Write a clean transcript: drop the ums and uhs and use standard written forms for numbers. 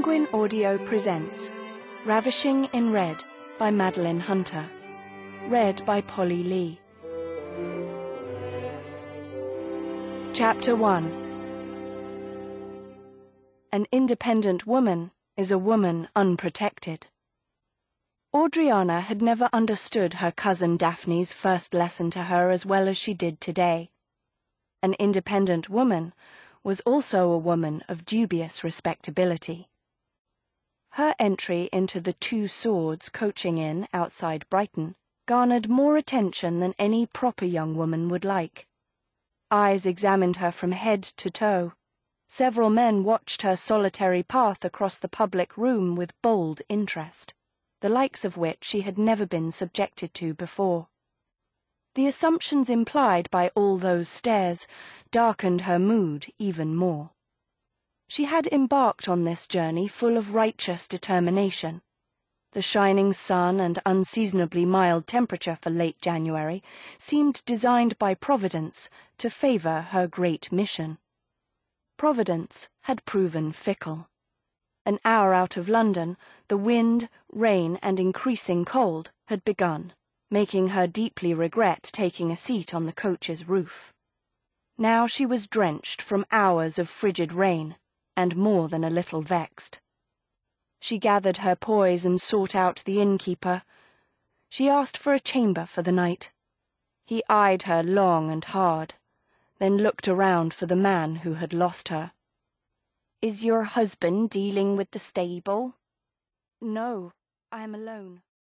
Penguin Audio presents Ravishing in Red by Madeline Hunter. Read by Polly Lee. Chapter 1. An independent woman is a woman unprotected. Audriana had never understood her cousin Daphne's first lesson to her as well as she did today. An independent woman was also a woman of dubious respectability. Her entry into the Two Swords coaching inn outside Brighton garnered more attention than any proper young woman would like. Eyes examined her from head to toe. Several men watched her solitary path across the public room with bold interest, the likes of which she had never been subjected to before. The assumptions implied by all those stares darkened her mood even more. She had embarked on this journey full of righteous determination. The shining sun and unseasonably mild temperature for late January seemed designed by Providence to favour her great mission. Providence had proven fickle. An hour out of London, the wind, rain, and increasing cold had begun, making her deeply regret taking a seat on the coach's roof. Now she was drenched from hours of frigid rain, and more than a little vexed. She gathered her poise and sought out the innkeeper. She asked for a chamber for the night. He eyed her long and hard, then looked around for the man who had lost her. "Is your husband dealing with the stable?" "No, I am alone."